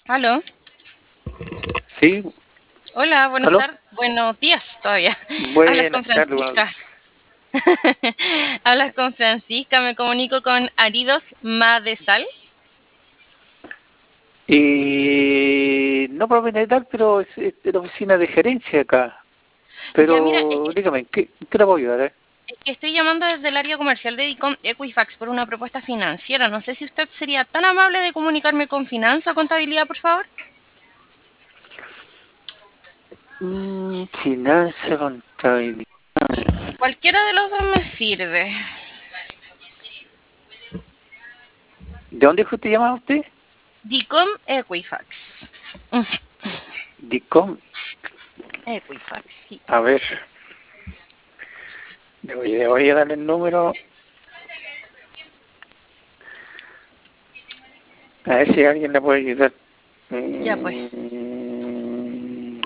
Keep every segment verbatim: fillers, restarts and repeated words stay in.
Aló. Sí, Hola, buenas aló. tardes. Buenos días todavía. Hablas Buenas con tardes, buenos Francisca. días. Hablas con Francisca. Me comunico con Aridos Madesal. Y no proviene de tal, pero es, es de la oficina de gerencia acá. Ya, mira, es Pero que, dígame, ¿qué, qué le puedo ayudar? eh? es que estoy llamando desde el área comercial de Dicom Equifax por una propuesta financiera. No sé si usted sería tan amable de comunicarme con finanza o contabilidad, por favor. Mm, finanza, contabilidad. Cualquiera de los dos me sirve. ¿De dónde fue usted llamado usted? Dicom Equifax. Mm, Dicom. Equifax, sí. A ver, le voy, le voy a dar el número. A ver si alguien le puede ayudar. Ya pues. Mm,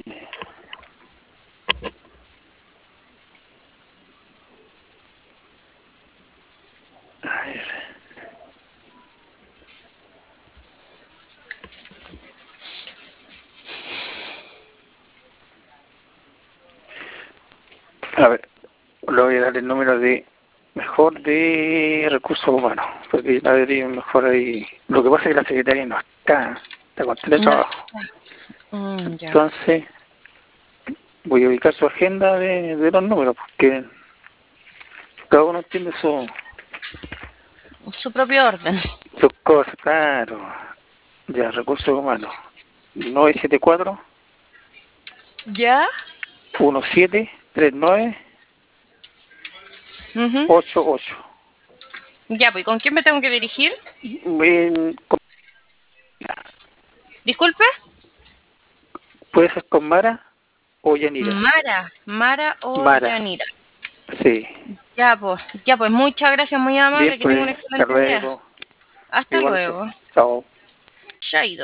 a ver, a ver, le voy a dar el número de mejor de recursos humanos, porque la debería mejor ahí. Lo que pasa es que la secretaria no está, está con No teletrabajo. está. Mm, ya. Entonces, voy a ubicar su agenda de, de los números, porque cada uno tiene su, Su propio orden. sus cosas, claro. Ya, recursos humanos. nueve siete cuatro, ¿Ya? uno siete tres nueve Ujú. ocho ocho. Ya, pues, ¿con quién me tengo que dirigir? En- Disculpe. Puede ser con Mara o Yanira. Mara, Mara o Mara, Yanira. sí. Ya, pues, ya, pues, muchas gracias, muy Bien, amable, que tenga un pues, hasta excelente día. luego. Hasta Igual usted. luego. Chao. Chaito.